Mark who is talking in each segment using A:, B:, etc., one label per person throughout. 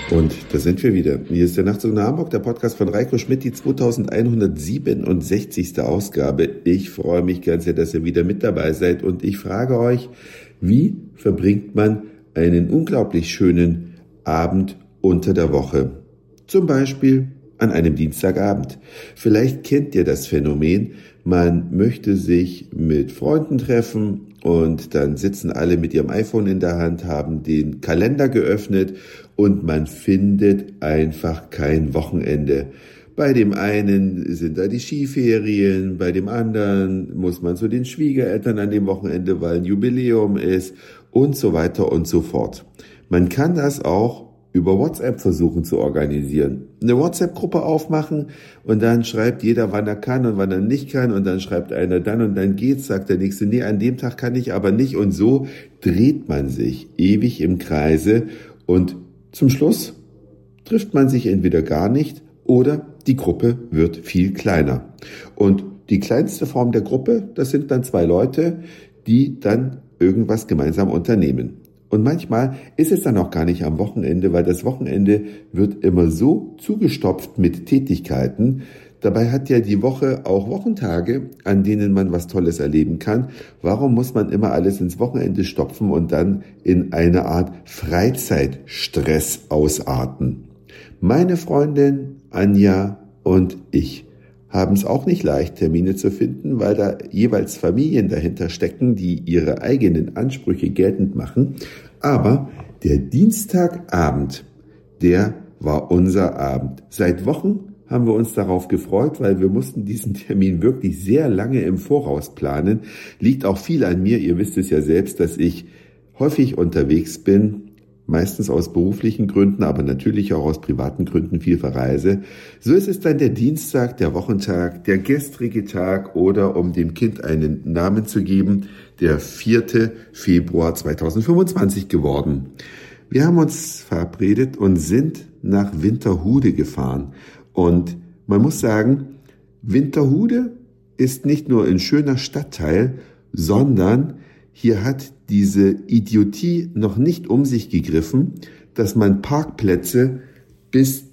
A: Und da sind wir wieder. Hier ist der Nachtzug nach Hamburg, der Podcast von Reiko Schmidt, die 2167. Ausgabe. Ich freue mich ganz sehr, dass ihr wieder mit dabei seid. Und ich frage euch, wie verbringt man einen unglaublich schönen Abend unter der Woche? Zum Beispiel an einem Dienstagabend. Vielleicht kennt ihr das Phänomen, man möchte sich mit Freunden treffen und dann sitzen alle mit ihrem iPhone in der Hand, haben den Kalender geöffnet und man findet einfach kein Wochenende. Bei dem einen sind da die Skiferien, bei dem anderen muss man zu den Schwiegereltern an dem Wochenende, weil ein Jubiläum ist und so weiter und so fort. Man kann das auch über WhatsApp versuchen zu organisieren. Eine WhatsApp-Gruppe aufmachen und dann schreibt jeder, wann er kann und wann er nicht kann und dann schreibt einer dann und dann geht's, sagt der Nächste, nee, an dem Tag kann ich aber nicht und so dreht man sich ewig im Kreise und zum Schluss trifft man sich entweder gar nicht oder die Gruppe wird viel kleiner. Und die kleinste Form der Gruppe, das sind dann 2 Leute, die dann irgendwas gemeinsam unternehmen. Und manchmal ist es dann auch gar nicht am Wochenende, weil das Wochenende wird immer so zugestopft mit Tätigkeiten. Dabei hat ja die Woche auch Wochentage, an denen man was Tolles erleben kann. Warum muss man immer alles ins Wochenende stopfen und dann in eine Art Freizeitstress ausarten? Meine Freundin Anja und ich haben es auch nicht leicht, Termine zu finden, weil da jeweils Familien dahinter stecken, die ihre eigenen Ansprüche geltend machen. Aber der Dienstagabend, der war unser Abend. Seit Wochen haben wir uns darauf gefreut, weil wir mussten diesen Termin wirklich sehr lange im Voraus planen. Liegt auch viel an mir. Ihr wisst es ja selbst, dass ich häufig unterwegs bin, meistens aus beruflichen Gründen, aber natürlich auch aus privaten Gründen viel verreise. So ist es dann der Dienstag, der Wochentag, der gestrige Tag oder, um dem Kind einen Namen zu geben, der 4. Februar 2025 geworden. Wir haben uns verabredet und sind nach Winterhude gefahren. Und man muss sagen, Winterhude ist nicht nur ein schöner Stadtteil, sondern hier hat diese Idiotie noch nicht um sich gegriffen, dass man Parkplätze bis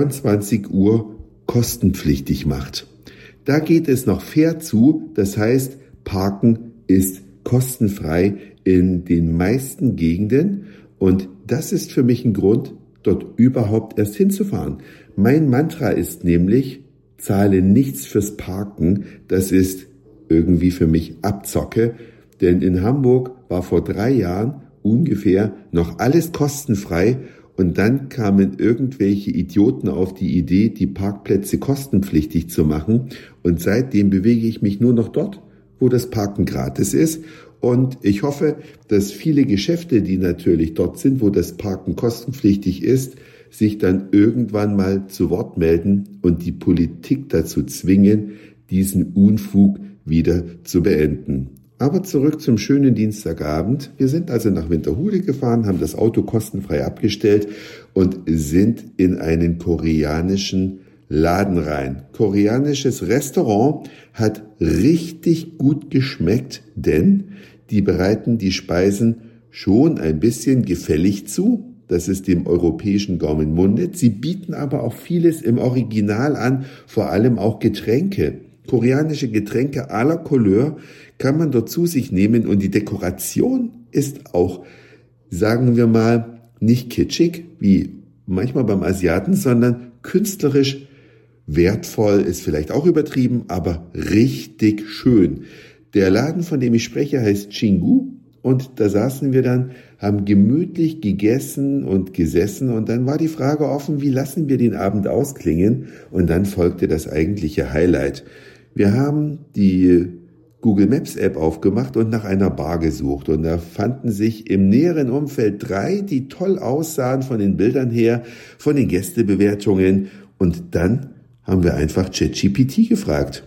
A: 22 Uhr kostenpflichtig macht. Da geht es noch fair zu, das heißt, Parken ist kostenfrei in den meisten Gegenden und das ist für mich ein Grund, dort überhaupt erst hinzufahren. Mein Mantra ist nämlich, zahle nichts fürs Parken, das ist irgendwie für mich Abzocke. Denn in Hamburg war vor 3 Jahren ungefähr noch alles kostenfrei und dann kamen irgendwelche Idioten auf die Idee, die Parkplätze kostenpflichtig zu machen und seitdem bewege ich mich nur noch dort, wo das Parken gratis ist und ich hoffe, dass viele Geschäfte, die natürlich dort sind, wo das Parken kostenpflichtig ist, sich dann irgendwann mal zu Wort melden und die Politik dazu zwingen, diesen Unfug wieder zu beenden. Aber zurück zum schönen Dienstagabend. Wir sind also nach Winterhude gefahren, haben das Auto kostenfrei abgestellt und sind in einen koreanischen Laden rein. Koreanisches Restaurant, hat richtig gut geschmeckt, denn die bereiten die Speisen schon ein bisschen gefällig zu. Das ist dem europäischen Gaumen mundet. Sie bieten aber auch vieles im Original an, vor allem auch Getränke. Koreanische Getränke à la Couleur kann man dort zu sich nehmen und die Dekoration ist auch, sagen wir mal, nicht kitschig, wie manchmal beim Asiaten, sondern künstlerisch wertvoll, ist vielleicht auch übertrieben, aber richtig schön. Der Laden, von dem ich spreche, heißt Chingu und da saßen wir dann, haben gemütlich gegessen und gesessen und dann war die Frage offen, wie lassen wir den Abend ausklingen und dann folgte das eigentliche Highlight. Wir haben die Google Maps App aufgemacht und nach einer Bar gesucht und da fanden sich im näheren Umfeld 3, die toll aussahen von den Bildern her, von den Gästebewertungen und dann haben wir einfach ChatGPT gefragt.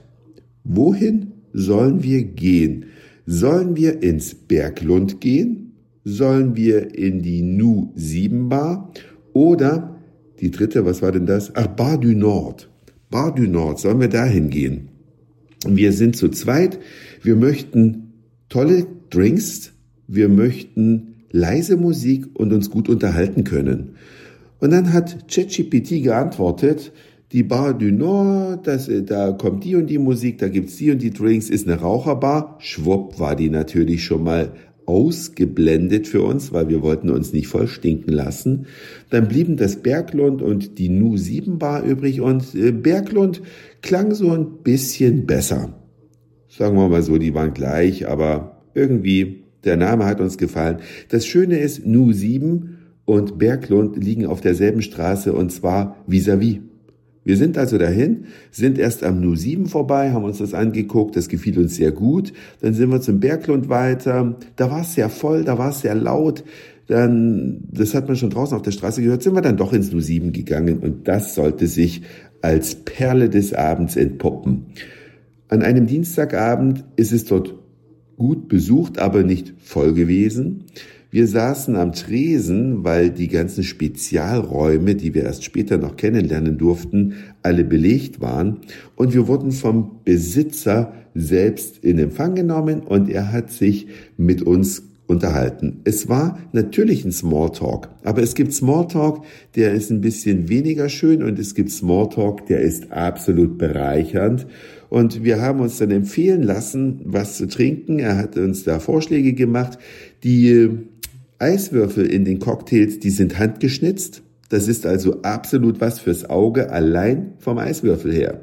A: Wohin sollen wir gehen? Sollen wir ins Berglund gehen? Sollen wir in die Nu 7 Bar? Oder die dritte, was war denn das? Bar du Nord. Bar du Nord, sollen wir dahin gehen? Wir sind zu zweit, wir möchten tolle Drinks, wir möchten leise Musik und uns gut unterhalten können. Und dann hat ChatGPT geantwortet, die Bar du Nord, da kommt die und die Musik, da gibt's die und die Drinks, ist eine Raucherbar. Schwupp war die natürlich schon mal ausgeblendet für uns, weil wir wollten uns nicht voll stinken lassen. Dann blieben das Berglund und die Nu 7 Bar übrig und Berglund klang so ein bisschen besser. Sagen wir mal so, die waren gleich, aber irgendwie, der Name hat uns gefallen. Das Schöne ist, Nu 7 und Berglund liegen auf derselben Straße und zwar vis-à-vis. Wir sind also dahin, sind erst am Nu 7 vorbei, haben uns das angeguckt, das gefiel uns sehr gut. Dann sind wir zum Berglund weiter, da war es sehr voll, da war es sehr laut. Dann, das hat man schon draußen auf der Straße gehört, sind wir dann doch ins Nu 7 gegangen und das sollte sich als Perle des Abends entpuppen. An einem Dienstagabend ist es dort gut besucht, aber nicht voll gewesen. Wir saßen am Tresen, weil die ganzen Spezialräume, die wir erst später noch kennenlernen durften, alle belegt waren. Und wir wurden vom Besitzer selbst in Empfang genommen und er hat sich mit uns unterhalten. Es war natürlich ein Smalltalk, aber es gibt Smalltalk, der ist ein bisschen weniger schön und es gibt Smalltalk, der ist absolut bereichernd. Und wir haben uns dann empfehlen lassen, was zu trinken. Er hat uns da Vorschläge gemacht. Die Eiswürfel in den Cocktails, die sind handgeschnitzt. Das ist also absolut was fürs Auge, allein vom Eiswürfel her.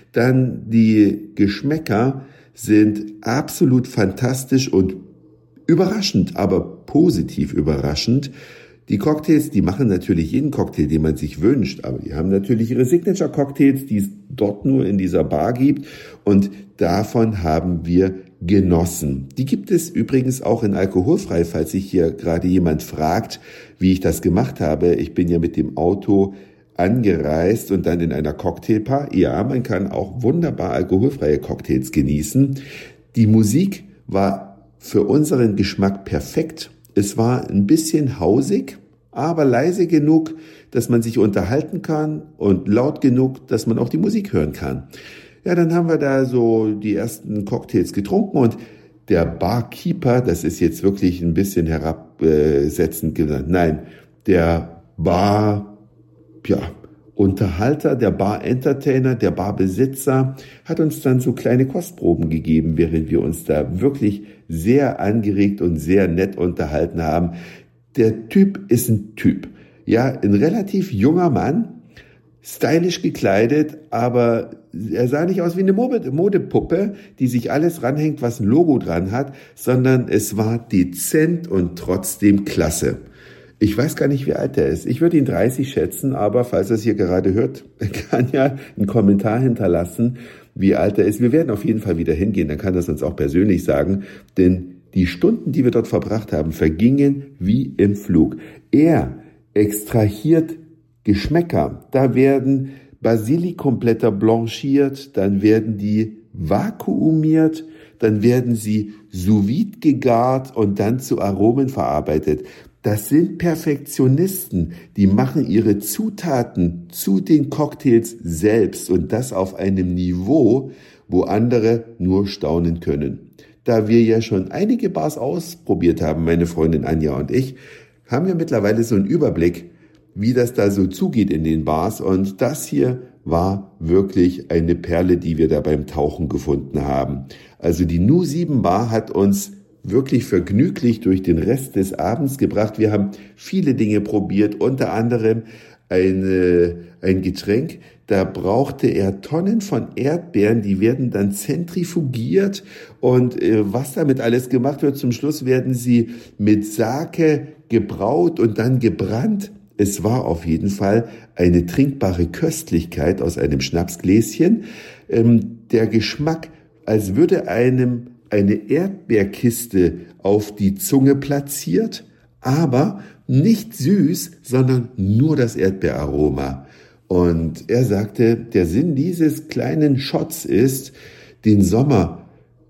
A: Dann die Geschmäcker sind absolut fantastisch und überraschend, aber positiv überraschend. Die Cocktails, die machen natürlich jeden Cocktail, den man sich wünscht, aber die haben natürlich ihre Signature-Cocktails, die es dort nur in dieser Bar gibt und davon haben wir genossen. Die gibt es übrigens auch in alkoholfrei, falls sich hier gerade jemand fragt, wie ich das gemacht habe. Ich bin ja mit dem Auto angereist und dann in einer Cocktailbar. Ja, man kann auch wunderbar alkoholfreie Cocktails genießen. Die Musik war für unseren Geschmack perfekt. Es war ein bisschen hausig, aber leise genug, dass man sich unterhalten kann und laut genug, dass man auch die Musik hören kann. Ja, dann haben wir da so die ersten Cocktails getrunken und der Barkeeper, das ist jetzt wirklich ein bisschen herabsetzend genannt, nein, der Unterhalter, der Bar-Entertainer, der Barbesitzer hat uns dann so kleine Kostproben gegeben, während wir uns da wirklich sehr angeregt und sehr nett unterhalten haben. Der Typ ist ein Typ. Ja, ein relativ junger Mann, stylisch gekleidet, aber er sah nicht aus wie eine Modepuppe, die sich alles ranhängt, was ein Logo dran hat, sondern es war dezent und trotzdem klasse. Ich weiß gar nicht, wie alt er ist. Ich würde ihn 30 schätzen, aber falls er es hier gerade hört, er kann ja einen Kommentar hinterlassen, wie alt er ist. Wir werden auf jeden Fall wieder hingehen, dann kann er es uns auch persönlich sagen, denn die Stunden, die wir dort verbracht haben, vergingen wie im Flug. Er extrahiert Geschmäcker. Da werden Basilikumblätter blanchiert, dann werden die vakuumiert, dann werden sie sous vide gegart und dann zu Aromen verarbeitet. Das sind Perfektionisten, die machen ihre Zutaten zu den Cocktails selbst und das auf einem Niveau, wo andere nur staunen können. Da wir ja schon einige Bars ausprobiert haben, meine Freundin Anja und ich, haben wir mittlerweile so einen Überblick, wie das da so zugeht in den Bars und das hier war wirklich eine Perle, die wir da beim Tauchen gefunden haben. Also die Nu 7 Bar hat uns wirklich vergnüglich durch den Rest des Abends gebracht. Wir haben viele Dinge probiert, unter anderem ein Getränk, da brauchte er Tonnen von Erdbeeren, die werden dann zentrifugiert und was damit alles gemacht wird, zum Schluss werden sie mit Sake gebraut und dann gebrannt. Es war auf jeden Fall eine trinkbare Köstlichkeit aus einem Schnapsgläschen. Der Geschmack, als würde einem eine Erdbeerkiste auf die Zunge platziert, aber nicht süß, sondern nur das Erdbeeraroma. Und er sagte, der Sinn dieses kleinen Shots ist, den Sommer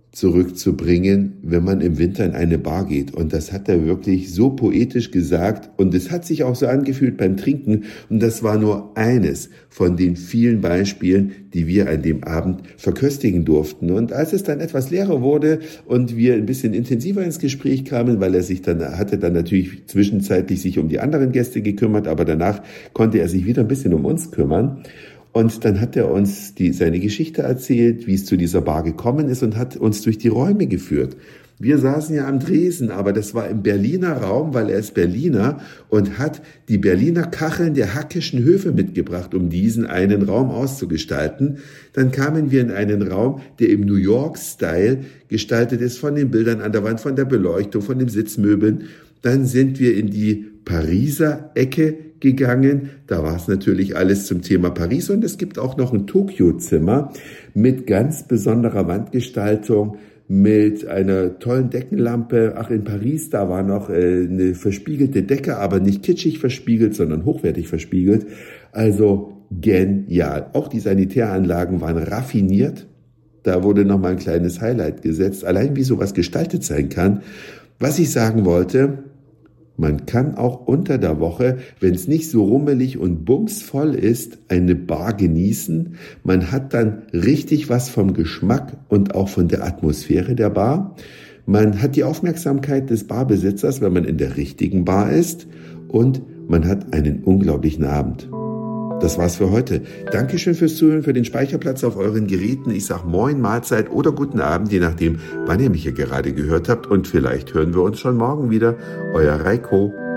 A: zurückzubringen, wenn man im Winter in eine Bar geht. Und das hat er wirklich so poetisch gesagt und es hat sich auch so angefühlt beim Trinken. Und das war nur eines von den vielen Beispielen, die wir an dem Abend verköstigen durften. Und als es dann etwas leerer wurde und wir ein bisschen intensiver ins Gespräch kamen, weil er sich dann hatte dann natürlich zwischenzeitlich sich um die anderen Gäste gekümmert, aber danach konnte er sich wieder ein bisschen um uns kümmern. Und dann hat er uns seine Geschichte erzählt, wie es zu dieser Bar gekommen ist und hat uns durch die Räume geführt. Wir saßen ja am Dresen, aber das war im Berliner Raum, weil er ist Berliner und hat die Berliner Kacheln der Hackischen Höfe mitgebracht, um diesen einen Raum auszugestalten. Dann kamen wir in einen Raum, der im New York-Style gestaltet ist, von den Bildern an der Wand, von der Beleuchtung, von den Sitzmöbeln. Dann sind wir in die Pariser Ecke gegangen. Da war es natürlich alles zum Thema Paris und es gibt auch noch ein Tokio-Zimmer mit ganz besonderer Wandgestaltung, mit einer tollen Deckenlampe. Ach, in Paris, da war noch eine verspiegelte Decke, aber nicht kitschig verspiegelt, sondern hochwertig verspiegelt. Also genial. Auch die Sanitäranlagen waren raffiniert. Da wurde nochmal ein kleines Highlight gesetzt. Allein wie sowas gestaltet sein kann. Was ich sagen wollte, man kann auch unter der Woche, wenn es nicht so rummelig und bumsvoll ist, eine Bar genießen. Man hat dann richtig was vom Geschmack und auch von der Atmosphäre der Bar. Man hat die Aufmerksamkeit des Barbesitzers, wenn man in der richtigen Bar ist. Und man hat einen unglaublichen Abend. Das war's für heute. Dankeschön fürs Zuhören, für den Speicherplatz auf euren Geräten. Ich sag Moin, Mahlzeit oder guten Abend, je nachdem, wann ihr mich hier gerade gehört habt. Und vielleicht hören wir uns schon morgen wieder. Euer Reiko.